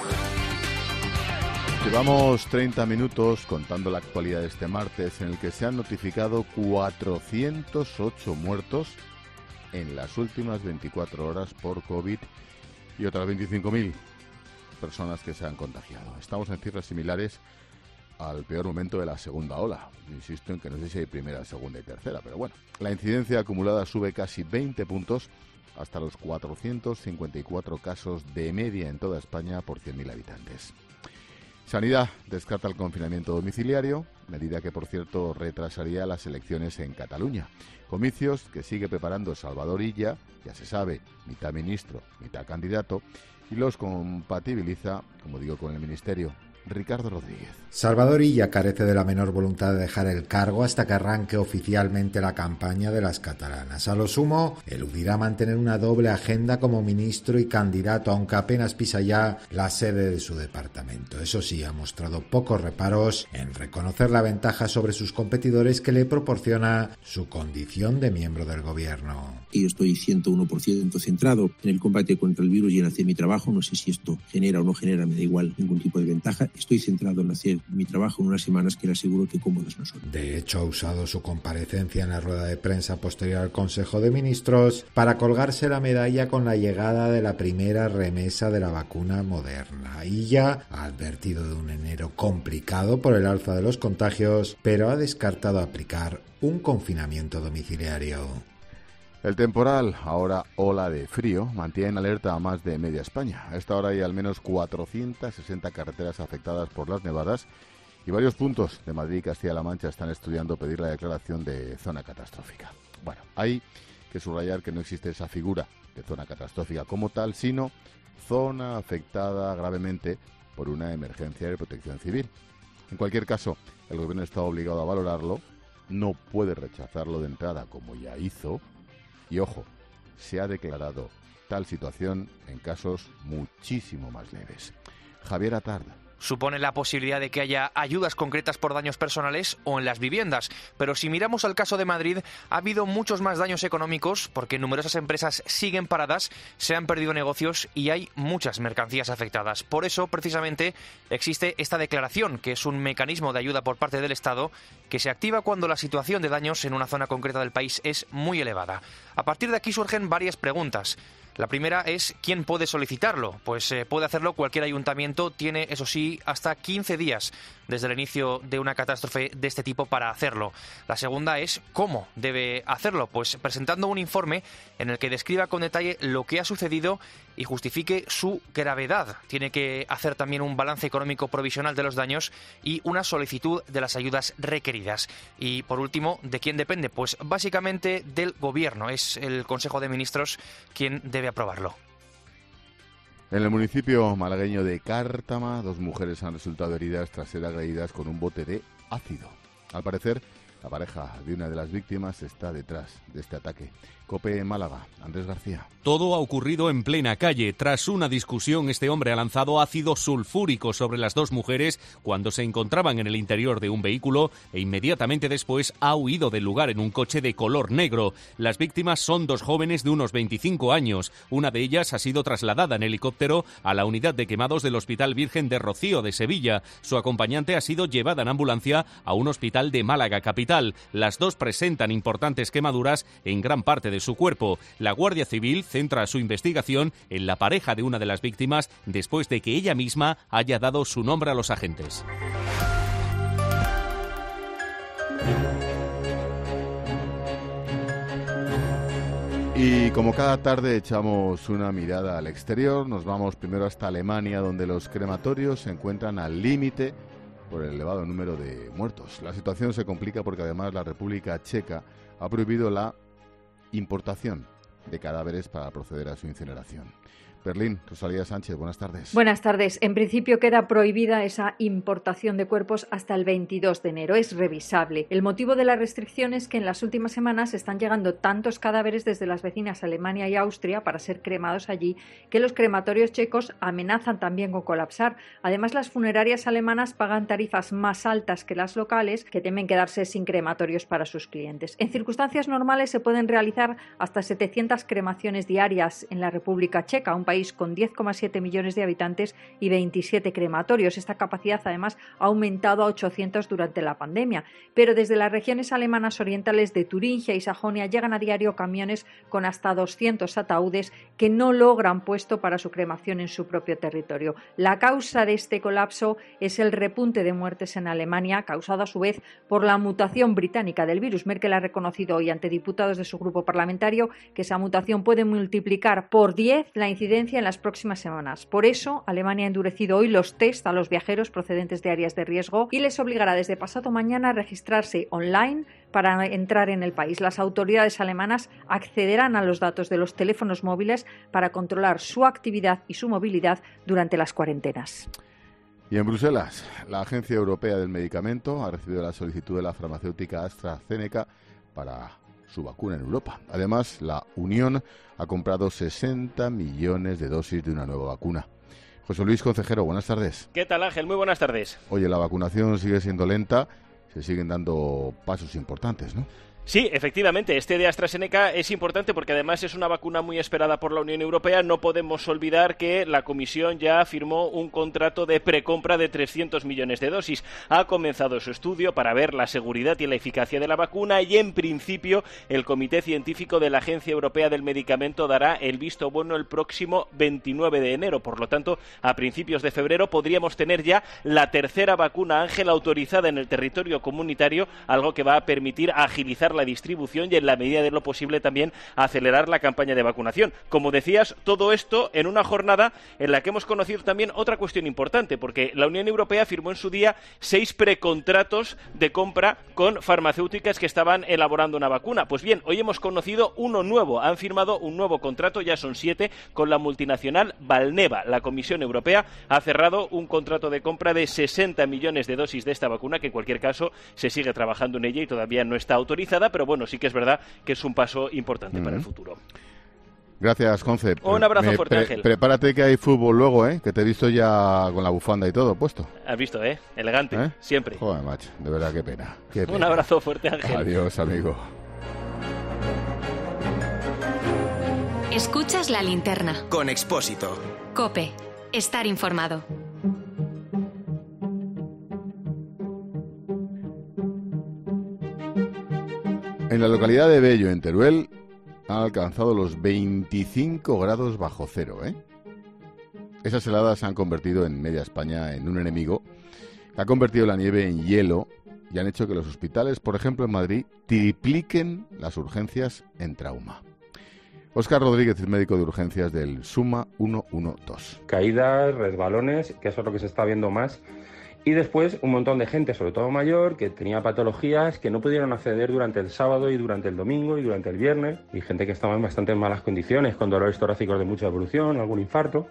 Llevamos treinta minutos contando la actualidad de este martes, en el que se han notificado cuatrocientos ocho muertos en las últimas veinticuatro horas por COVID y otras veinticinco mil personas que se han contagiado. Estamos en cifras similares al peor momento de la segunda ola. Insisto en que no sé si hay primera, segunda y tercera, pero bueno. La incidencia acumulada sube casi veinte puntos hasta los cuatrocientos cincuenta y cuatro casos de media en toda España por cien mil habitantes. Sanidad descarta el confinamiento domiciliario, medida que, por cierto, retrasaría las elecciones en Cataluña. Comicios que sigue preparando Salvador Illa, ya se sabe, mitad ministro, mitad candidato, y los compatibiliza, como digo, con el Ministerio. Ricardo Rodríguez. Salvador Illa carece de la menor voluntad de dejar el cargo hasta que arranque oficialmente la campaña de las catalanas. A lo sumo, eludirá mantener una doble agenda como ministro y candidato, aunque apenas pisa ya la sede de su departamento. Eso sí, ha mostrado pocos reparos en reconocer la ventaja sobre sus competidores que le proporciona su condición de miembro del gobierno. Yo estoy ciento uno por ciento centrado en el combate contra el virus y en hacer mi trabajo. No sé si esto genera o no genera, me da igual, ningún tipo de ventaja. Estoy centrado en hacer mi trabajo en unas semanas que le aseguro que cómodas no son. De hecho, ha usado su comparecencia en la rueda de prensa posterior al Consejo de Ministros para colgarse la medalla con la llegada de la primera remesa de la vacuna Moderna. Illa ha advertido de un enero complicado por el alza de los contagios, pero ha descartado aplicar un confinamiento domiciliario. El temporal, ahora ola de frío, mantiene en alerta a más de media España. A esta hora hay al menos cuatrocientas sesenta carreteras afectadas por las nevadas y varios puntos de Madrid y Castilla-La Mancha están estudiando pedir la declaración de zona catastrófica. Bueno, hay que subrayar que no existe esa figura de zona catastrófica como tal, sino zona afectada gravemente por una emergencia de protección civil. En cualquier caso, el gobierno está obligado a valorarlo, no puede rechazarlo de entrada como ya hizo. Y ojo, se ha declarado tal situación en casos muchísimo más leves. Javier Atard. Supone la posibilidad de que haya ayudas concretas por daños personales o en las viviendas. Pero si miramos al caso de Madrid, ha habido muchos más daños económicos porque numerosas empresas siguen paradas, se han perdido negocios y hay muchas mercancías afectadas. Por eso, precisamente, existe esta declaración, que es un mecanismo de ayuda por parte del Estado que se activa cuando la situación de daños en una zona concreta del país es muy elevada. A partir de aquí surgen varias preguntas. La primera es ¿quién puede solicitarlo? Pues eh, puede hacerlo cualquier ayuntamiento, tiene, eso sí, hasta quince días desde el inicio de una catástrofe de este tipo para hacerlo. La segunda es ¿cómo debe hacerlo? Pues presentando un informe en el que describa con detalle lo que ha sucedido y justifique su gravedad. Tiene que hacer también un balance económico provisional de los daños y una solicitud de las ayudas requeridas. Y por último, ¿de quién depende? Pues básicamente del Gobierno. Es el Consejo de Ministros quien debe aprobarlo. En el municipio malagueño de Cártama, dos mujeres han resultado heridas tras ser agredidas con un bote de ácido. Al parecer, la pareja de una de las víctimas está detrás de este ataque. COPE Málaga, Andrés García. Todo ha ocurrido en plena calle. Tras una discusión, este hombre ha lanzado ácido sulfúrico sobre las dos mujeres cuando se encontraban en el interior de un vehículo e inmediatamente después ha huido del lugar en un coche de color negro. Las víctimas son dos jóvenes de unos veinticinco años. Una de ellas ha sido trasladada en helicóptero a la unidad de quemados del Hospital Virgen de Rocío de Sevilla. Su acompañante ha sido llevada en ambulancia a un hospital de Málaga capital. Las dos presentan importantes quemaduras en gran parte de su cuerpo. La Guardia Civil centra su investigación en la pareja de una de las víctimas después de que ella misma haya dado su nombre a los agentes. Y como cada tarde echamos una mirada al exterior, nos vamos primero hasta Alemania, donde los crematorios se encuentran al límite por el elevado número de muertos. La situación se complica porque además la República Checa ha prohibido la importación de cadáveres para proceder a su incineración. Berlín, Rosalía Sánchez, buenas tardes. Buenas tardes. En principio queda prohibida esa importación de cuerpos hasta el veintidós de enero. Es revisable. El motivo de la restricción es que en las últimas semanas están llegando tantos cadáveres desde las vecinas Alemania y Austria para ser cremados allí que los crematorios checos amenazan también con colapsar. Además, las funerarias alemanas pagan tarifas más altas que las locales, que temen quedarse sin crematorios para sus clientes. En circunstancias normales se pueden realizar hasta setecientas cremaciones diarias en la República Checa, un país con diez coma siete millones de habitantes y veintisiete crematorios. Esta capacidad, además, ha aumentado a ochocientos durante la pandemia. Pero desde las regiones alemanas orientales de Turingia y Sajonia llegan a diario camiones con hasta doscientos ataúdes que no logran puesto para su cremación en su propio territorio. La causa de este colapso es el repunte de muertes en Alemania, causado a su vez por la mutación británica del virus. Merkel ha reconocido hoy ante diputados de su grupo parlamentario que esa mutación puede multiplicar por diez la incidencia en las próximas semanas. Por eso, Alemania ha endurecido hoy los test a los viajeros procedentes de áreas de riesgo y les obligará desde pasado mañana a registrarse online para entrar en el país. Las autoridades alemanas accederán a los datos de los teléfonos móviles para controlar su actividad y su movilidad durante las cuarentenas. Y en Bruselas, la Agencia Europea del Medicamento ha recibido la solicitud de la farmacéutica AstraZeneca para su vacuna en Europa. Además, la Unión ha comprado sesenta millones de dosis de una nueva vacuna. José Luis Concejero, buenas tardes. ¿Qué tal, Ángel? Muy buenas tardes. Oye, la vacunación sigue siendo lenta, se siguen dando pasos importantes, ¿no? Sí, efectivamente, este de AstraZeneca es importante porque además es una vacuna muy esperada por la Unión Europea. No podemos olvidar que la Comisión ya firmó un contrato de precompra de trescientos millones de dosis. Ha comenzado su estudio para ver la seguridad y la eficacia de la vacuna y en principio el Comité Científico de la Agencia Europea del Medicamento dará el visto bueno el próximo veintinueve de enero. Por lo tanto, a principios de febrero podríamos tener ya la tercera vacuna Ángel autorizada en el territorio comunitario, algo que va a permitir agilizar la distribución y en la medida de lo posible también acelerar la campaña de vacunación. Como decías, todo esto en una jornada en la que hemos conocido también otra cuestión importante, porque la Unión Europea firmó en su día seis precontratos de compra con farmacéuticas que estaban elaborando una vacuna. Pues bien, hoy hemos conocido uno nuevo, han firmado un nuevo contrato, ya son siete, con la multinacional Valneva. La Comisión Europea ha cerrado un contrato de compra de sesenta millones de dosis de esta vacuna, que en cualquier caso se sigue trabajando en ella y todavía no está autorizada, pero bueno, sí que es verdad que es un paso importante mm. para el futuro. Gracias, Conce. Un abrazo Me, fuerte, pre- Ángel. Prepárate que hay fútbol luego, ¿eh? Que te he visto ya con la bufanda y todo puesto. Has visto, ¿eh? Elegante, ¿Eh? Siempre. Joder, macho, de verdad, qué pena. Qué pena. Un abrazo fuerte, Ángel. Adiós, amigo. Escuchas La Linterna. Con Expósito. COPE. Estar informado. En la localidad de Bello, en Teruel, han alcanzado los veinticinco grados bajo cero, ¿eh? Esas heladas se han convertido en media España en un enemigo, que ha convertido la nieve en hielo y han hecho que los hospitales, por ejemplo en Madrid, tripliquen las urgencias en trauma. Óscar Rodríguez es médico de urgencias del SUMA ciento doce. Caídas, resbalones, que eso es lo que se está viendo más. Y después un montón de gente, sobre todo mayor, que tenía patologías que no pudieron acceder durante el sábado y durante el domingo y durante el viernes. Y gente que estaba en bastante malas condiciones, con dolores torácicos de mucha evolución, algún infarto.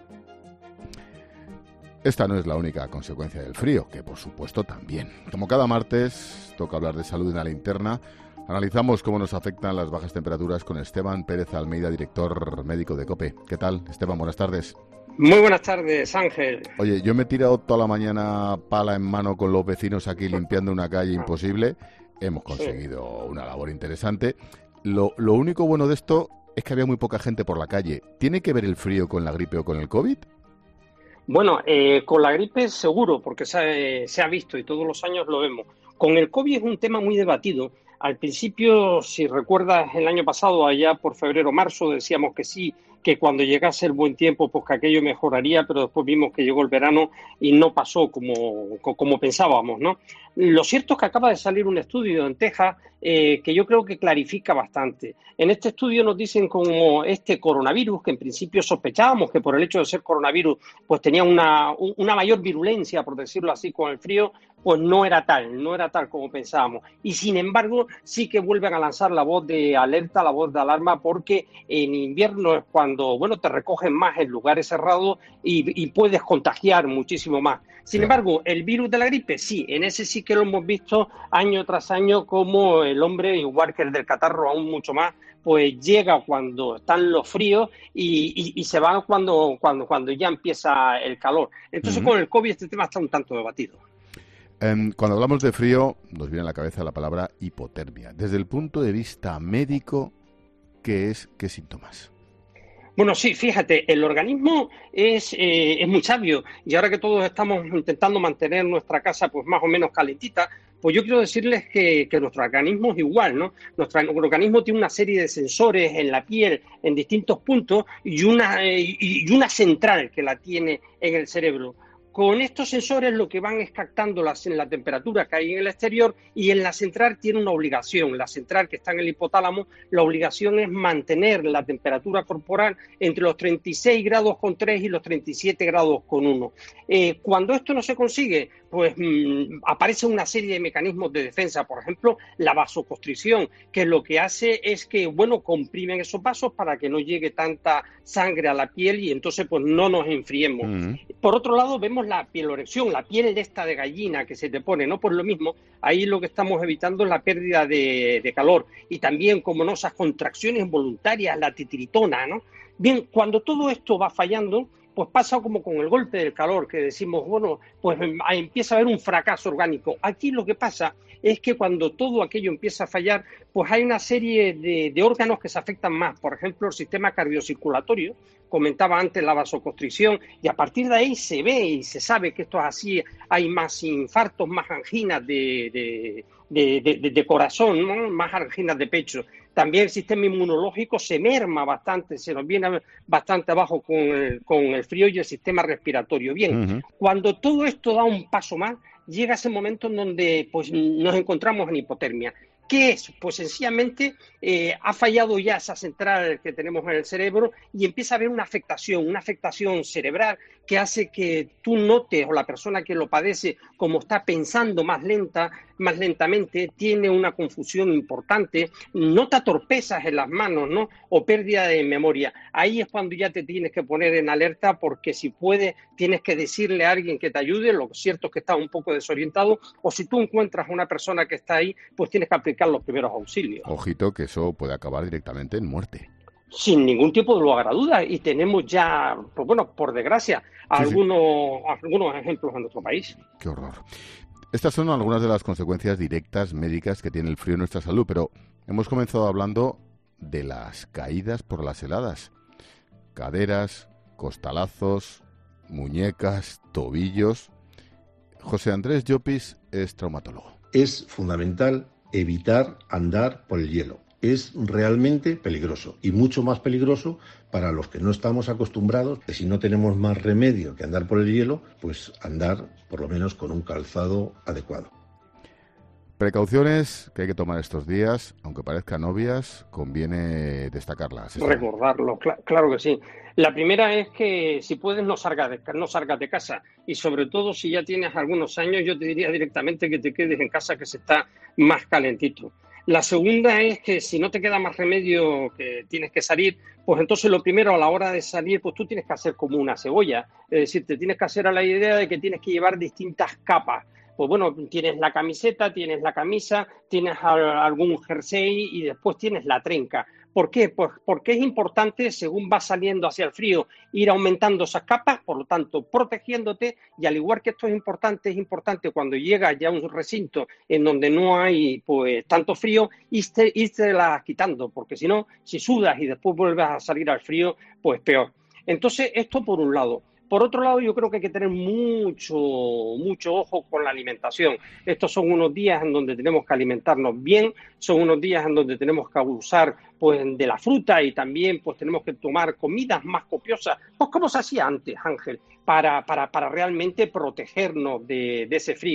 Esta no es la única consecuencia del frío, que por supuesto también. Como cada martes, toca hablar de salud en la linterna. Analizamos cómo nos afectan las bajas temperaturas con Esteban Pérez Almeida, director médico de COPE. ¿Qué tal, Esteban? Buenas tardes. Muy buenas tardes, Ángel. Oye, yo me he tirado toda la mañana pala en mano con los vecinos aquí limpiando una calle imposible. Hemos conseguido sí. una labor interesante. Lo, lo único bueno de esto es que había muy poca gente por la calle. ¿Tiene que ver el frío con la gripe o con el COVID? Bueno, eh, con la gripe seguro, porque se ha, se ha visto y todos los años lo vemos. Con el COVID es un tema muy debatido. Al principio, si recuerdas, el año pasado, allá por febrero o marzo, decíamos que sí, que cuando llegase el buen tiempo, pues que aquello mejoraría, pero después vimos que llegó el verano y no pasó como, como pensábamos, ¿no? Lo cierto es que acaba de salir un estudio en Texas eh, que yo creo que clarifica bastante. En este estudio nos dicen como este coronavirus, que en principio sospechábamos que por el hecho de ser coronavirus pues tenía una, una mayor virulencia, por decirlo así, con el frío, pues no era tal, no era tal como pensábamos. Y sin embargo, sí que vuelven a lanzar la voz de alerta, la voz de alarma, porque en invierno es cuando, bueno, te recogen más en lugares cerrados y, y puedes contagiar muchísimo más. Sin embargo, el virus de la gripe, sí, en ese sí que lo hemos visto año tras año, como el hombre, igual que el del catarro, aún mucho más, pues llega cuando están los fríos y, y, y se va cuando, cuando, cuando ya empieza el calor. Entonces, uh-huh. con el COVID este tema está un tanto debatido. Um, cuando hablamos de frío, nos viene a la cabeza la palabra hipotermia. Desde el punto de vista médico, ¿qué es, qué síntomas? Bueno, sí, fíjate, el organismo es, eh, es muy sabio y ahora que todos estamos intentando mantener nuestra casa pues más o menos calentita, pues yo quiero decirles que, que nuestro organismo es igual, ¿no? Nuestro, nuestro organismo tiene una serie de sensores en la piel en distintos puntos y una, eh, y una central que la tiene en el cerebro. Con estos sensores lo que van es captando la, la temperatura que hay en el exterior y en la central tiene una obligación. La central que está en el hipotálamo, la obligación es mantener la temperatura corporal entre los treinta y seis grados con tres y los treinta y siete grados con uno. Eh, cuando esto no se consigue, pues mmm, aparece una serie de mecanismos de defensa. Por ejemplo, la vasoconstricción, que lo que hace es que, bueno, comprimen esos vasos para que no llegue tanta sangre a la piel y entonces pues no nos enfriemos. Mm. Por otro lado, vemos la pielorexia, la piel de esta de gallina que se te pone, ¿no? Por lo mismo, ahí lo que estamos evitando es la pérdida de, de calor y también, como no, esas contracciones involuntarias, la titiritona, ¿no? Bien, cuando todo esto va fallando, pues pasa como con el golpe del calor, que decimos, bueno, pues empieza a haber un fracaso orgánico. Aquí lo que pasa es que cuando todo aquello empieza a fallar, pues hay una serie de, de órganos que se afectan más. Por ejemplo, el sistema cardiocirculatorio, comentaba antes la vasoconstricción, y a partir de ahí se ve y se sabe que esto es así, hay más infartos, más anginas de, de, de, de, de corazón, ¿no? Más anginas de pecho. También el sistema inmunológico se merma bastante, se nos viene bastante abajo con el, con el frío y el sistema respiratorio. Bien, uh-huh. Cuando todo esto da un paso más, llega ese momento en donde pues, nos encontramos en hipotermia. ¿Qué es? Pues sencillamente eh, ha fallado ya esa central que tenemos en el cerebro y empieza a haber una afectación, una afectación cerebral que hace que tú notes, o la persona que lo padece, como está pensando más lenta, más lentamente, tiene una confusión importante, nota torpezas en las manos, ¿no? O pérdida de memoria. Ahí es cuando ya te tienes que poner en alerta, porque si puedes, tienes que decirle a alguien que te ayude. Lo cierto es que estás un poco desorientado, o si tú encuentras a una persona que está ahí, pues tienes que aplicar los primeros auxilios. Ojito, que eso puede acabar directamente en muerte. Sin ningún tipo de lugar a dudas, y tenemos ya, pues bueno, por desgracia, sí, algunos, sí. algunos ejemplos en nuestro país. Qué horror. Estas son algunas de las consecuencias directas médicas que tiene el frío en nuestra salud, pero hemos comenzado hablando de las caídas por las heladas. Caderas, costalazos, muñecas, tobillos. José Andrés Llopis es traumatólogo. Es fundamental evitar andar por el hielo. Es realmente peligroso, y mucho más peligroso para los que no estamos acostumbrados, que si no tenemos más remedio que andar por el hielo, pues andar por lo menos con un calzado adecuado. Precauciones que hay que tomar estos días, aunque parezcan obvias, conviene destacarlas. Recordarlo, cl- claro que sí. La primera es que si puedes no salgas de, no salgas de casa, y sobre todo si ya tienes algunos años, yo te diría directamente que te quedes en casa, que se está más calentito. La segunda es que si no te queda más remedio, que tienes que salir, pues entonces lo primero, a la hora de salir, pues tú tienes que hacer como una cebolla. Es decir, te tienes que hacer a la idea de que tienes que llevar distintas capas. Pues bueno, tienes la camiseta, tienes la camisa, tienes algún jersey y después tienes la trenca. ¿Por qué? Pues porque es importante, según vas saliendo hacia el frío, ir aumentando esas capas, por lo tanto, protegiéndote, y al igual que esto es importante, es importante cuando llegas ya a un recinto en donde no hay pues tanto frío, irte, irte las quitando, porque si no, si sudas y después vuelves a salir al frío, pues peor. Entonces, esto por un lado. Por otro lado, yo creo que hay que tener mucho, mucho ojo con la alimentación. Estos son unos días en donde tenemos que alimentarnos bien, son unos días en donde tenemos que abusar pues, de la fruta, y también pues tenemos que tomar comidas más copiosas, pues como se hacía antes, Ángel, para, para, para realmente protegernos de, de ese frío.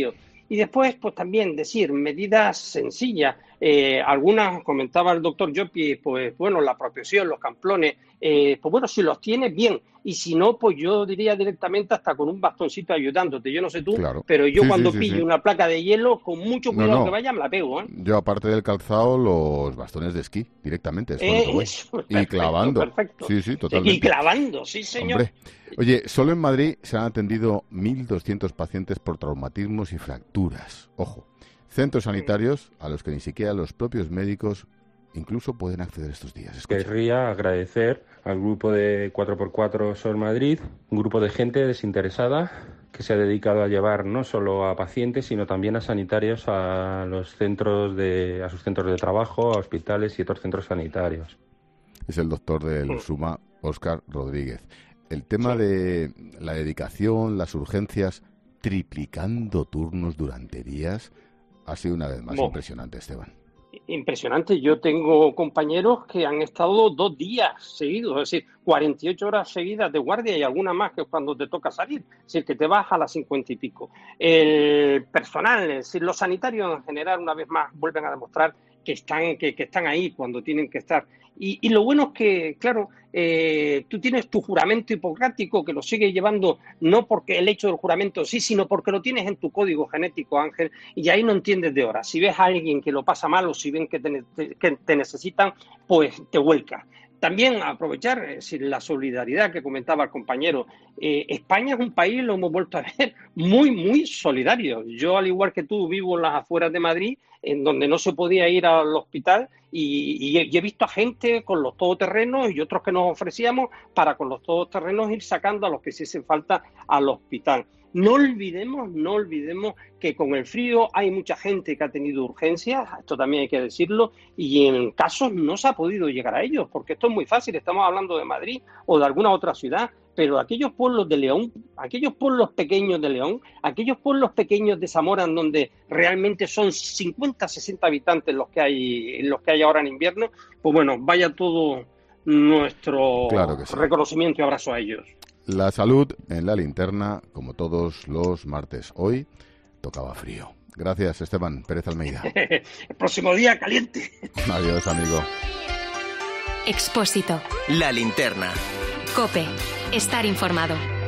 Y después, pues también decir medidas sencillas. Eh, algunas, comentaba el doctor Llopi, pues bueno, la protección, los camplones, eh, pues bueno, si los tienes, bien. Y si no, pues yo diría directamente hasta con un bastoncito ayudándote. Yo no sé tú, claro. pero yo sí, cuando sí, sí, pillo sí. una placa de hielo, con mucho cuidado no, no. que vaya, me la pego, ¿eh? Yo, aparte del calzado, los bastones de esquí, directamente. Es Eh, lo que voy. eso, y perfecto, clavando. perfecto. Sí, sí, totalmente. Y clavando, sí, señor. Hombre. Oye, solo en Madrid se han atendido mil doscientos pacientes por traumatismos y fracturas. Ojo, centros sanitarios a los que ni siquiera los propios médicos incluso pueden acceder estos días. Escucha. Querría agradecer al grupo de cuatro por cuatro Sol Madrid, un grupo de gente desinteresada que se ha dedicado a llevar no solo a pacientes, sino también a sanitarios a los centros de, a sus centros de trabajo, a hospitales y otros centros sanitarios. Es el doctor del SUMA, Óscar Rodríguez. El tema de la dedicación, las urgencias, triplicando turnos durante días, ha sido una vez más Bo. impresionante, Esteban. Impresionante. Yo tengo compañeros que han estado dos días seguidos, es decir, cuarenta y ocho horas seguidas de guardia y alguna más que cuando te toca salir, es decir, que te vas a las cincuenta y pico. El personal, es decir, los sanitarios en general, una vez más, vuelven a demostrar que están, que, que están ahí cuando tienen que estar. Y, y lo bueno es que, claro, eh, tú tienes tu juramento hipocrático que lo sigues llevando no porque el hecho del juramento sí, sino porque lo tienes en tu código genético, Ángel, y ahí no entiendes de horas. Si ves a alguien que lo pasa mal o si ven que te, que te necesitan, pues te vuelcas. También aprovechar, es decir, la solidaridad que comentaba el compañero. Eh, España es un país, lo hemos vuelto a ver, muy, muy solidario. Yo, al igual que tú, vivo en las afueras de Madrid, en donde no se podía ir al hospital y, y, y he visto a gente con los todoterrenos y otros que nos ofrecíamos para con los todoterrenos ir sacando a los que sí hacen falta al hospital. No olvidemos, no olvidemos que con el frío hay mucha gente que ha tenido urgencias, esto también hay que decirlo, y en casos no se ha podido llegar a ellos, porque esto es muy fácil, estamos hablando de Madrid o de alguna otra ciudad, pero aquellos pueblos de León, aquellos pueblos pequeños de León, aquellos pueblos pequeños de Zamora, en donde realmente son cincuenta, sesenta habitantes los que hay, los que hay ahora en invierno, pues bueno, vaya todo nuestro Claro que sí. reconocimiento y abrazo a ellos. La salud en la linterna, como todos los martes. Hoy tocaba frío. Gracias, Esteban Pérez Almeida. El próximo día caliente. Adiós, amigo. Expósito. La linterna. COPE. Estar informado.